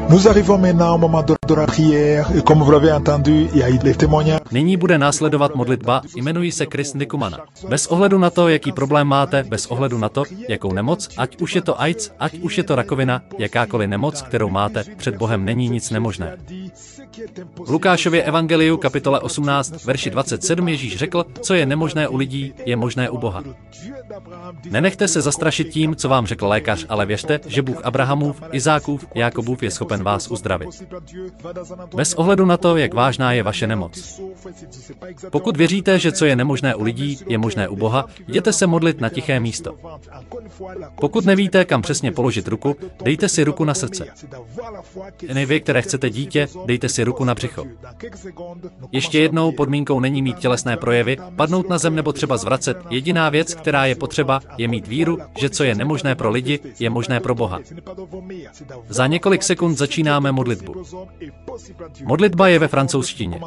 Nous arrivons maintenant au moment de la prière et comme vous l'avez entendu, il y a eu les témoignages. Nyní bude následovat modlitba, jmenuji se Chris Nikumana. Bez ohledu na to, jaký problém máte, bez ohledu na to, jakou nemoc, ať už je to AIDS, ať už je to rakovina, jakákoliv nemoc, kterou máte, před Bohem není nic nemožné. V Lukášově evangeliu kapitole 18, verši 27 Ježíš řekl, co je nemožné u lidí, je možné u Boha. Nenechte se zastrašit tím, co vám řekl lékař, ale věřte, že Bůh Abrahamův, Izákův, Jákobův je schopen vás uzdravit. Bez ohledu na to, jak vážná je vaše nemoc. Pokud věříte, že co je nemožné u lidí, je možné u Boha, jděte se modlit na tiché místo. Pokud nevíte, kam přesně položit ruku, dejte si ruku na srdce. Jen vy, které chcete dítě, dejte si ruku na břicho. Ještě jednou, podmínkou není mít tělesné projevy, padnout na zem nebo třeba zvracet. Jediná věc, která je potřeba, je mít víru, že co je nemožné pro lidi, je možné pro Boha. Za několik sekund začínáme modlitbu. Modlitba je ve francouzštině.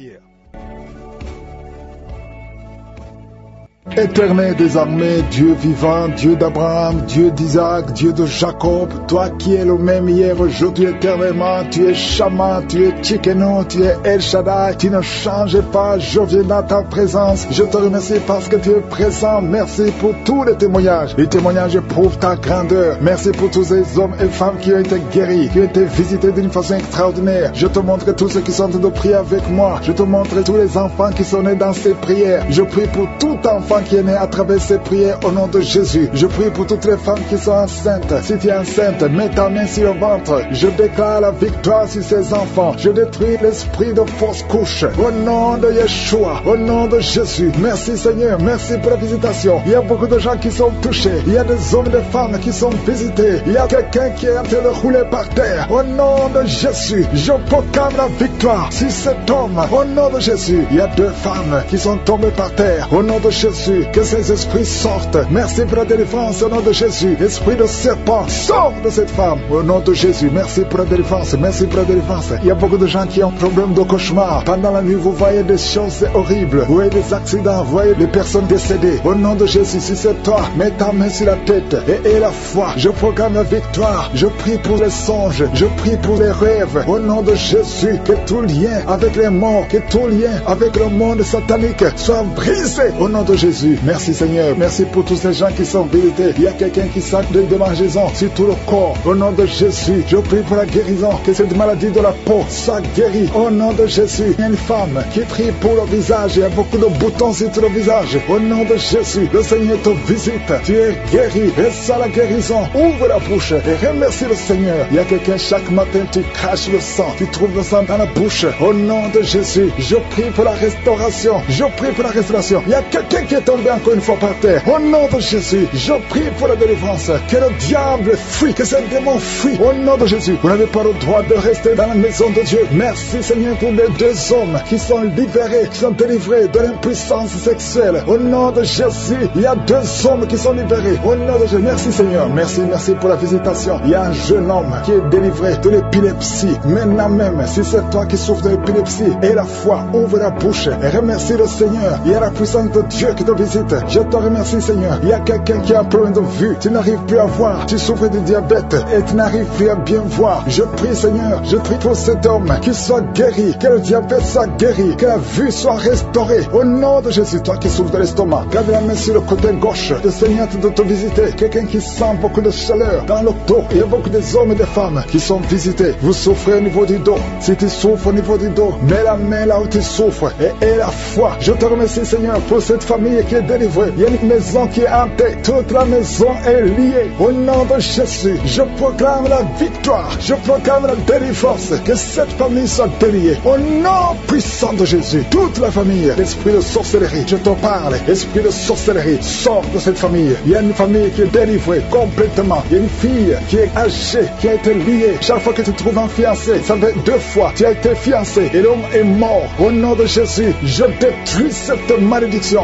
Éternel des armées, Dieu vivant, Dieu d'Abraham, Dieu d'Isaac, Dieu de Jacob, toi qui es le même hier, aujourd'hui, éternellement, tu es Shama, tu es Tchikeno, tu es El Shaddai, tu ne changes pas, je viens dans ta présence, je te remercie parce que tu es présent, merci pour tous les témoignages prouvent ta grandeur, merci pour tous ces hommes et femmes qui ont été guéris, qui ont été visités d'une façon extraordinaire, je te montre tous ceux qui sont en train de prier avec moi, je te montre tous les enfants qui sont nés dans ces prières, je prie pour tout enfant qui est né à travers ces prières au nom de Jésus. Je prie pour toutes les femmes qui sont enceintes. Si tu es enceinte, mets ta main sur le ventre. Je déclare la victoire sur ces enfants. Je détruis l'esprit de fausse couche. Au nom de Yeshua, au nom de Jésus. Merci Seigneur, merci pour la visitation. Il y a beaucoup de gens qui sont touchés. Il y a des hommes et des femmes qui sont visités. Il y a quelqu'un qui est en train de rouler par terre. Au nom de Jésus, je proclame la victoire sur cet homme. Au nom de Jésus, il y a 2 femmes qui sont tombées par terre. Au nom de Jésus, que ces esprits sortent. Merci pour la délivrance au nom de Jésus. Esprit de serpent, sors de cette femme au nom de Jésus. Merci pour la délivrance. Merci pour la délivrance. Il y a beaucoup de gens qui ont problème de cauchemar. Pendant la nuit, vous voyez des choses horribles. Vous voyez des accidents. Vous voyez des personnes décédées. Au nom de Jésus, si c'est toi, mets ta main sur la tête et la foi. Je proclame la victoire. Je prie pour les songes. Je prie pour les rêves. Au nom de Jésus, que tout lien avec les morts, que tout lien avec le monde satanique soit brisé au nom de Jésus. Merci Seigneur, merci pour tous ces gens qui sont visités. Il y a quelqu'un qui sent des démangeaisons sur tout le corps. Au nom de Jésus, je prie pour la guérison, que cette maladie de la peau soit guérie. Au nom de Jésus, il y a une femme qui prie pour le visage. Il y a beaucoup de boutons sur tout le visage. Au nom de Jésus, le Seigneur te visite. Tu es guéri. Et ça la guérison. Ouvre la bouche et remercie le Seigneur. Il y a quelqu'un chaque matin, tu craches le sang. Tu trouves le sang dans la bouche. Au nom de Jésus, je prie pour la restauration. Je prie pour la restauration. Il y a quelqu'un qui est tombé encore une fois par terre. Au nom de Jésus, je prie pour la délivrance. Que le diable fuit, que ce démon fuit. Au nom de Jésus, vous n'avez pas le droit de rester dans la maison de Dieu. Merci Seigneur pour les 2 hommes qui sont libérés, qui sont délivrés de l'impuissance sexuelle. Au nom de Jésus, il y a 2 hommes qui sont libérés. Au nom de Jésus, merci Seigneur. Merci pour la visitation. Il y a un jeune homme qui est délivré de l'épilepsie. Maintenant même, si c'est toi qui souffres de l'épilepsie, et la foi, ouvre la bouche et remercie le Seigneur. Il y a la puissance de Dieu qui te visite. Je te remercie Seigneur. Il y a quelqu'un qui a un problème de vue. Tu n'arrives plus à voir. Tu souffres de diabète et tu n'arrives plus à bien voir. Je prie Seigneur. Je prie pour cet homme qui soit guéri. Que le diabète soit guéri. Que la vue soit restaurée. Au nom de Jésus, toi qui souffres de l'estomac, garde la main sur le côté gauche. Le Seigneur de te visiter. Quelqu'un qui sent beaucoup de chaleur dans le dos. Il y a beaucoup d'hommes et de femmes qui sont visités. Vous souffrez au niveau du dos. Si tu souffres au niveau du dos, mets la main là où tu souffres et la foi. Je te remercie Seigneur pour cette famille qui est délivrée. Il y a une maison qui est hantée. Toute la maison est liée. Au nom de Jésus, je proclame la victoire. Je proclame la délivrance. Que cette famille soit déliée. Au nom puissant de Jésus, toute la famille, l'esprit de sorcellerie, je te parle. Esprit de sorcellerie, sors de cette famille. Il y a une famille qui est délivrée complètement. Il y a une fille qui est âgée, qui a été liée. Chaque fois que tu trouves un fiancé, ça fait 2 fois, tu as été fiancé et l'homme est mort. Au nom de Jésus, je détruis cette malédiction. Je détruis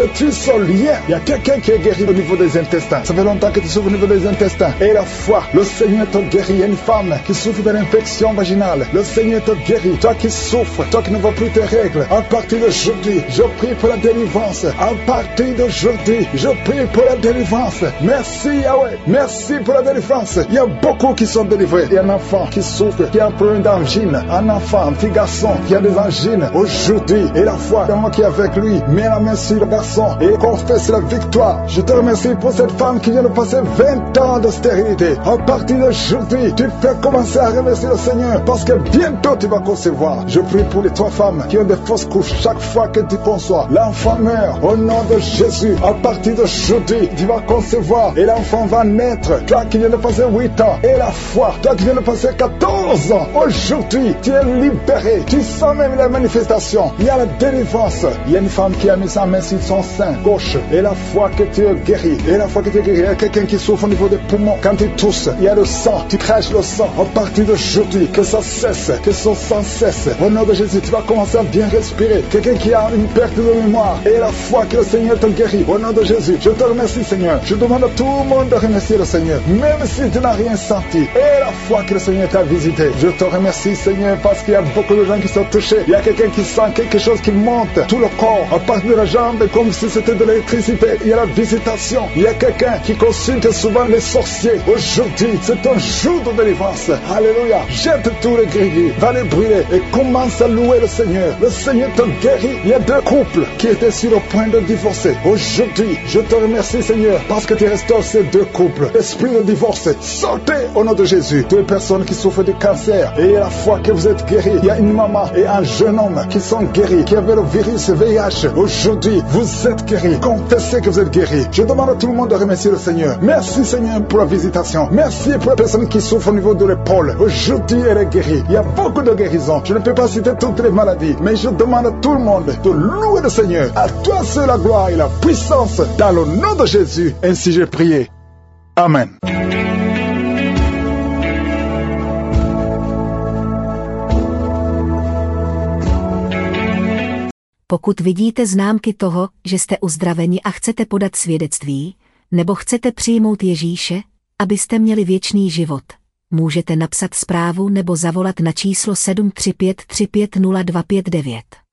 détruit son lien. Il y a quelqu'un qui est guéri au niveau des intestins. Ça fait longtemps que tu souffres au niveau des intestins. Et la foi, le Seigneur te guérit. Il y a une femme qui souffre de l'infection vaginale. Le Seigneur te guérit. Toi qui souffres, toi qui ne vois plus tes règles, à partir d'aujourd'hui, je prie pour la délivrance. À partir d'aujourd'hui, je prie pour la délivrance. Merci Yahweh. Merci pour la délivrance. Il y a beaucoup qui sont délivrés. Il y a un enfant qui souffre, qui a un problème d'angine. Un enfant, un petit garçon qui a des angines. Aujourd'hui, et la foi, le moment qui est avec lui, met la main sur le garçon et confesse la victoire. Je te remercie pour cette femme qui vient de passer 20 ans de stérilité. À partir d'aujourd'hui, tu peux commencer à remercier le Seigneur parce que bientôt tu vas concevoir. Je prie pour les 3 femmes qui ont des fausses couches. Chaque fois que tu conçois, l'enfant meurt. Au nom de Jésus, à partir d'aujourd'hui, tu vas concevoir et l'enfant va naître. Toi qui viens de passer 8 ans, et la foi, toi qui viens de passer 14 ans, aujourd'hui, tu es libéré. Tu sens même la manifestation. Il y a la délivrance. Il y a une femme qui a mis sa main sur son sein gauche. Et la foi que tu es guéri. Et la foi que tu es guéri. Il y a quelqu'un qui souffre au niveau des poumons. Quand tu tousses, il y a le sang. Tu craches le sang. À partir d'aujourd'hui, que ça cesse. Que son sang cesse. Au nom de Jésus, tu vas commencer à bien respirer. Quelqu'un qui a une perte de mémoire. Et la foi que le Seigneur te guérit. Au nom de Jésus, je te remercie, Seigneur. Je demande à tout le monde de remercier le Seigneur. Même si tu n'as rien senti. Et la foi que le Seigneur t'a visité. Je te remercie, Seigneur, parce qu'il y a beaucoup de gens qui sont touchés. Il y a quelqu'un qui sent quelque chose qui monte. Tout le corps, à partir de la jambe, comme si c'était de l'électricité. Il y a la visitation. Il y a quelqu'un qui consulte souvent les sorciers. Aujourd'hui, c'est un jour de délivrance. Alléluia. Jette tous les gris, va les brûler et commence à louer le Seigneur. Le Seigneur te guérit. Il y a 2 couples qui étaient sur le point de divorcer. Aujourd'hui, je te remercie, Seigneur, parce que tu restaures ces 2 couples. Esprit de divorce, sortez au nom de Jésus. 2 personnes qui souffrent de cancer et à la fois que vous êtes guéris. Il y a une maman et un jeune homme qui sont guéris, qui avaient le virus VIH. Aujourd'hui, vous êtes guéris. Confessez que vous êtes guéris. Je demande à tout le monde de remercier le Seigneur. Merci, Seigneur, pour la visitation. Merci pour la personne qui souffre au niveau de l'épaule. Aujourd'hui, elle est guérie. Il y a beaucoup de guérisons. Je ne peux pas citer toutes les maladies, mais je demande à tout le monde de louer le Seigneur. À toi seul la gloire et la puissance. Dans le nom de Jésus, ainsi j'ai prié. Amen. Pokud vidíte známky toho, že jste uzdraveni a chcete podat svědectví, nebo chcete přijmout Ježíše, abyste měli věčný život, můžete napsat zprávu nebo zavolat na číslo 735 350 259.